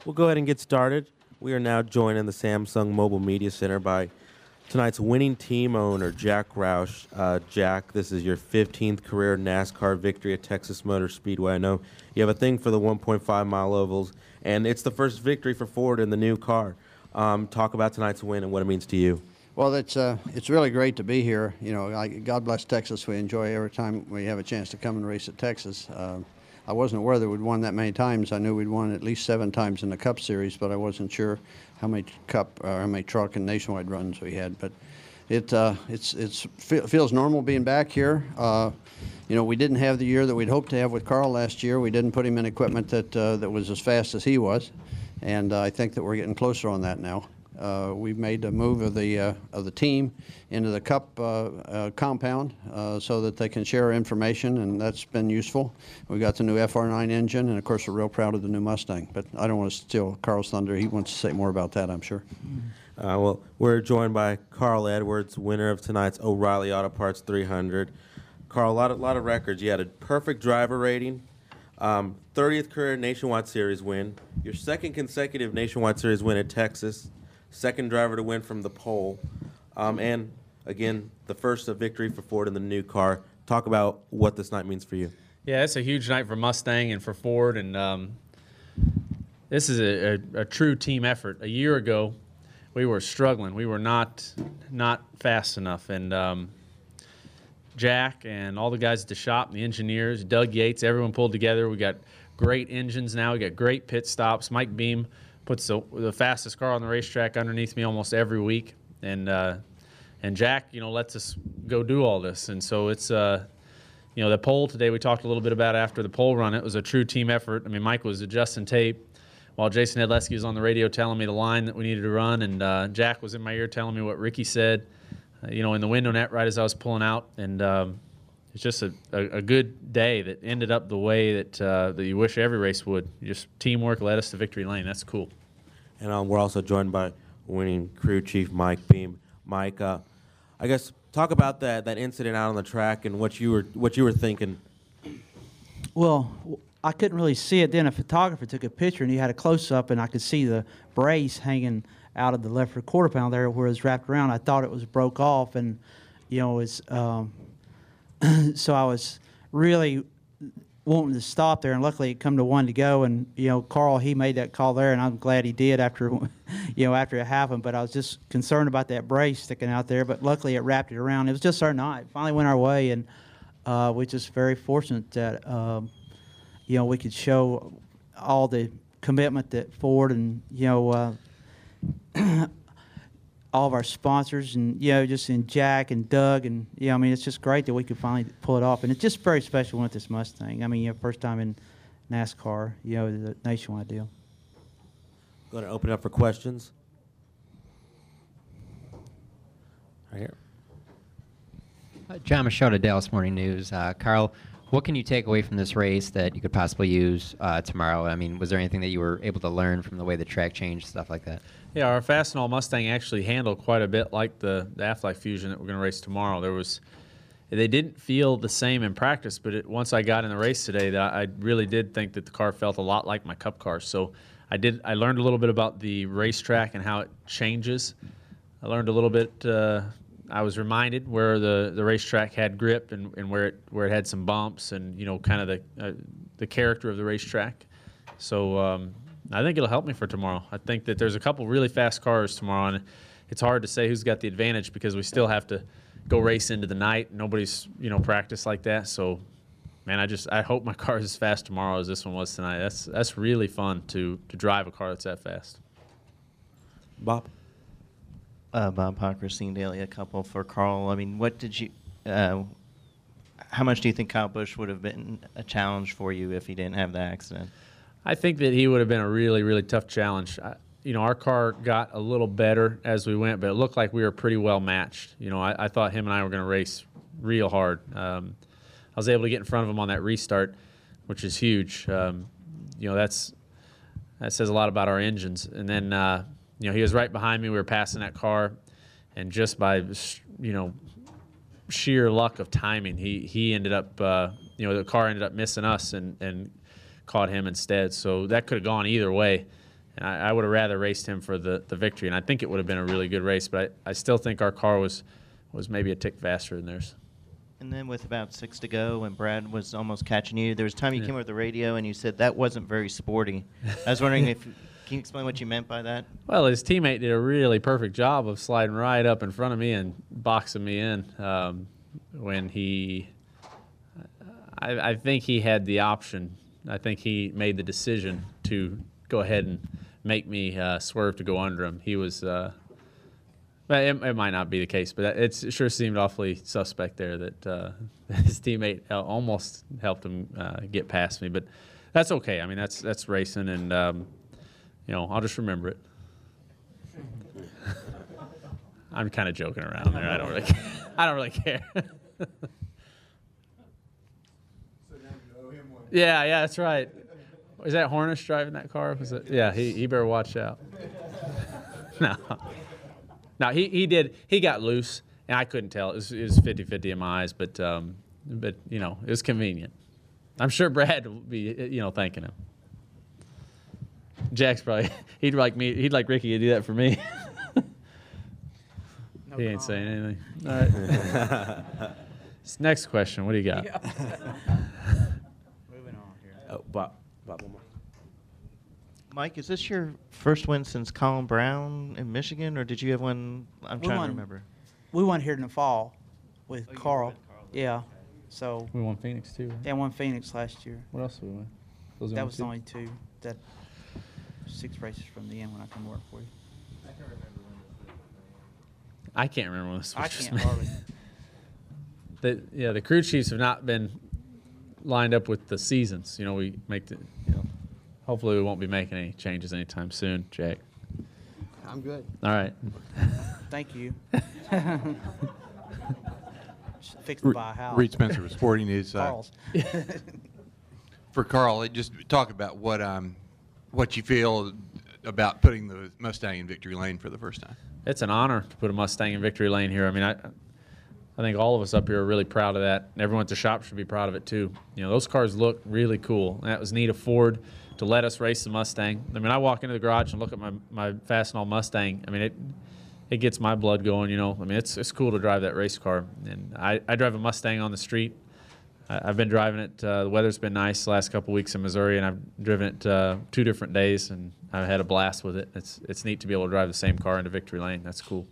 We'll go ahead and get started. We are now joined in the Samsung Mobile Media Center by tonight's winning team owner, Jack Roush. Jack, this is your 15th career NASCAR victory at Texas Motor Speedway. I know you have a thing for the 1.5-mile ovals, and it's the first victory for Ford in the new car. Talk about tonight's win and what it means to you. Well, it's really great to be here. You know, God bless Texas. We enjoy every time we have a chance to come and race at Texas. I wasn't aware that we'd won that many times. I knew we'd won at least 7 times in the Cup Series, but I wasn't sure how many Cup or how many truck and nationwide runs we had. But it feels normal being back here. You know, we didn't have the year that we'd hoped to have with Carl last year. We didn't put him in equipment that was as fast as he was, and I think that we're getting closer on that now. We've made a move of the team into the Cup compound so that they can share information, and that's been useful. We got the new FR9 engine, and of course we're real proud of the new Mustang. But I don't want to steal Carl's thunder. He wants to say more about that, I'm sure. Well, we're joined by Carl Edwards, winner of tonight's O'Reilly Auto Parts 300. Carl, a lot of records. You had a perfect driver rating, 30th career Nationwide Series win, your second consecutive Nationwide Series win at Texas, second driver to win from the pole, and again, the first victory for Ford in the new car. Talk about what this night means for you. Yeah, it's a huge night for Mustang and for Ford, and this is a true team effort. A year ago, we were struggling. We were not fast enough, and Jack and all the guys at the shop, the engineers, Doug Yates, everyone pulled together. We got great engines now. We got great pit stops. Mike Beam puts the fastest car on the racetrack underneath me almost every week, and Jack, you know, lets us go do all this. And so it's you know, the pole today we talked a little bit about after the pole run. It was a true team effort. I mean, Mike was adjusting tape while Jason Hedleski was on the radio telling me the line that we needed to run, and Jack was in my ear telling me what Ricky said, you know, in the window net right as I was pulling out, and it's just a good day that ended up the way that you wish every race would. Just teamwork led us to victory lane. That's cool. And we're also joined by winning crew chief Mike Beam. Mike, I guess talk about that incident out on the track and what you were thinking. Well, I couldn't really see it then. A photographer took a picture, and he had a close-up, and I could see the brace hanging out of the left rear quarter panel there where it was wrapped around. I thought it was broke off, and, you know, it's so I was really wanting to stop there, and luckily it come to one to go, and, you know, Carl, he made that call there, and I'm glad he did after, you know, after it happened. But I was just concerned about that brace sticking out there, but luckily it wrapped it around. It was just our night. Finally went our way, and we're just very fortunate that, you know, we could show all the commitment that Ford and, you know, all of our sponsors, and, you know, just in Jack and Doug, and, you know, I mean, it's just great that we could finally pull it off, and it's just very special with this Mustang. I mean, you know, first time in NASCAR, you know, the nationwide deal. Going to open it up for questions. Right here. John Machado, Dallas Morning News. Carl, what can you take away from this race that you could possibly use tomorrow? I mean, was there anything that you were able to learn from the way the track changed, stuff like that? Yeah, our Fastenal Mustang actually handled quite a bit like the Afterlife Fusion that we're going to race tomorrow. They didn't feel the same in practice, but once I got in the race today, I really did think that the car felt a lot like my Cup car. So I learned a little bit about the racetrack and how it changes. I learned a little bit. I was reminded where the racetrack had grip and where it had some bumps, and, you know, kind of the character of the racetrack. So I think it'll help me for tomorrow. I think that there's a couple really fast cars tomorrow, and it's hard to say who's got the advantage because we still have to go race into the night. Nobody's, you know, practiced like that. So, man, I hope my car is as fast tomorrow as this one was tonight. That's really fun to drive a car that's that fast. Bob. Bob Hawk, Christine Daly, a couple for Carl. I mean, what did you? How much do you think Kyle Busch would have been a challenge for you if he didn't have the accident? I think that he would have been a really, really tough challenge. You know, our car got a little better as we went, but it looked like we were pretty well matched. You know, I thought him and I were going to race real hard. I was able to get in front of him on that restart, which is huge. You know, that says a lot about our engines. And then, you know, he was right behind me. We were passing that car, and just by, you know, sheer luck of timing, he ended up, you know, the car ended up missing us and caught him instead. So that could have gone either way. And I would have rather raced him for the victory, and I think it would have been a really good race. But I still think our car was maybe a tick faster than theirs. And then with about 6 to go, when Brad was almost catching you, there was a time you Yeah. came over the radio and you said that wasn't very sporty. I was wondering if can you explain what you meant by that? Well, his teammate did a really perfect job of sliding right up in front of me and boxing me in when he. I think he had the option. I think he made the decision to go ahead and make me swerve to go under him. He was. But it might not be the case, but it sure seemed awfully suspect there that his teammate almost helped him get past me. But that's okay. I mean, that's racing, and I'll just remember it. I'm kind of joking around there. I don't really care. Yeah, that's right. Is that Hornish driving that car? Was it? Yeah, he better watch out. No, he did. He got loose, and I couldn't tell. It was 50-50 in my eyes, but it was convenient. I'm sure Brad will be thanking him. Jack's probably he'd like Ricky to do that for me. He ain't saying anything. All right. Next question. What do you got? Moving on here. Oh, Bob, one more. Mike, is this your first win since Colin Brown in Michigan, or did you have one? I'm We trying won. to remember. We won here in the fall with you were Carl. with Carl. Yeah. So We won Phoenix too. Right? they won Phoenix last year. What else did we win? Those That was the only two. That 6 races from the end when I come work for you. I can't remember when this was. I just can't made. hardly. The crew chiefs have not been lined up with the seasons. We make the. Hopefully, we won't be making any changes anytime soon, Jack. I'm good. All right. Thank you. Fixed to buy a house. Reed Spencer with Sporting News. Carl's. For Carl, just talk about what you feel about putting the Mustang in victory lane for the first time. It's an honor to put a Mustang in victory lane here. I mean, I think all of us up here are really proud of that. Everyone at the shop should be proud of it too. Those cars look really cool. And that was neat of Ford to let us race the Mustang. I mean, I walk into the garage and look at my Fastenal Mustang. I mean, it gets my blood going. I mean, it's cool to drive that race car. And I drive a Mustang on the street. I've been driving it. The weather's been nice the last couple weeks in Missouri, and I've driven it 2 different days, and I've had a blast with it. It's neat to be able to drive the same car into victory lane. That's cool.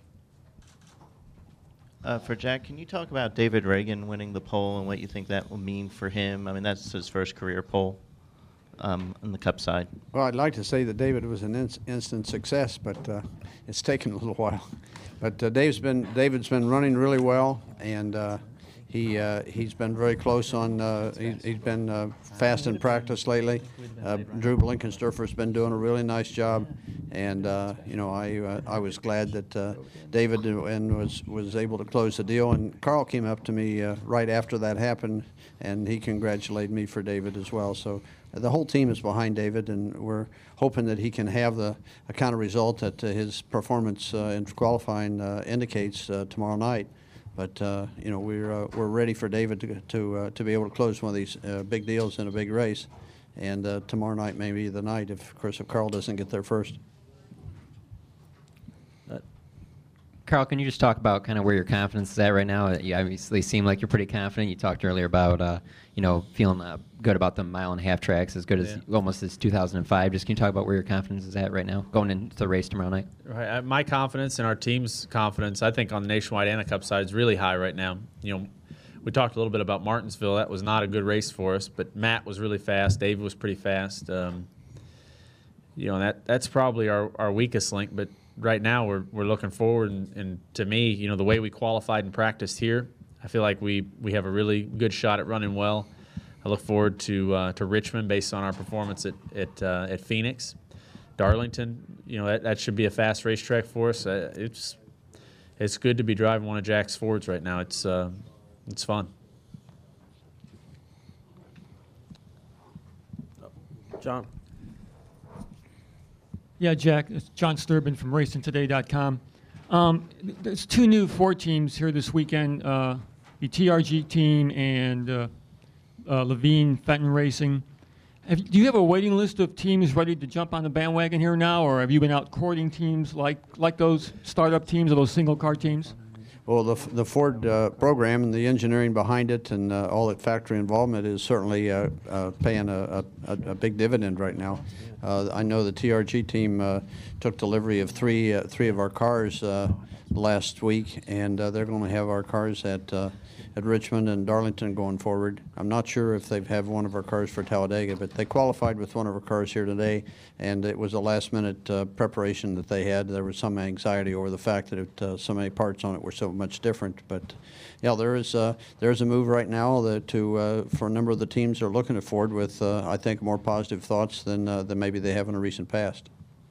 For Jack, can you talk about David Reagan winning the pole and what you think that will mean for him? I mean, that's his first career pole on the Cup side. Well, I'd like to say that David was an instant success, but it's taken a little while. But David's been running really well, and he's been very close on. He's been fast in practice lately. Drew Blinkensturfer's been doing a really nice job, and I was glad that David was able to close the deal. And Carl came up to me right after that happened, and he congratulated me for David as well. So the whole team is behind David, and we're hoping that he can have the kind of result that his performance in qualifying indicates tomorrow night. But we're ready for David to be able to close one of these big deals in a big race, and tomorrow night may be the night if Carl doesn't get there first. Carl, can you just talk about kind of where your confidence is at right now? You obviously seem like you're pretty confident. You talked earlier about feeling good about the 1.5-mile tracks, as good as almost as 2005. Just can you talk about where your confidence is at right now, going into the race tomorrow night? Right. My confidence and our team's confidence, I think, on the Nationwide and the Cup side is really high right now. We talked a little bit about Martinsville. That was not a good race for us, but Matt was really fast. David was pretty fast. That's probably our weakest link, but right now we're looking forward, and to me, the way we qualified and practiced here, I feel like we have a really good shot at running well. I look forward to Richmond based on our performance at Phoenix. Darlington, that should be a fast racetrack for us. It's good to be driving one of Jack's Fords right now. It's fun. John. Yeah, Jack, it's John Sturbin from RacingToday.com. There's 2 new Ford teams here this weekend, the TRG team and Levine Fenton Racing. Do you have a waiting list of teams ready to jump on the bandwagon here now, or have you been out courting teams like those startup teams or those single car teams? Well, the Ford program and the engineering behind it and all that factory involvement is certainly paying a big dividend right now. I know the TRG team took delivery of three of our cars last week, and they're going to have our cars at Richmond and Darlington going forward. I'm not sure if they have one of our cars for Talladega, but they qualified with one of our cars here today, and it was a last-minute preparation that they had. There was some anxiety over the fact that so many parts on it were so much different. But yeah, there's a move right now that for a number of the teams are looking at Ford with I think more positive thoughts than maybe they have in a recent past.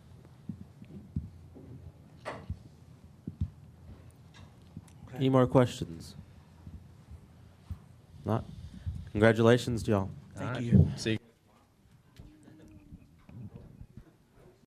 Any more questions? Not. Congratulations, y'all. Thank you. See you.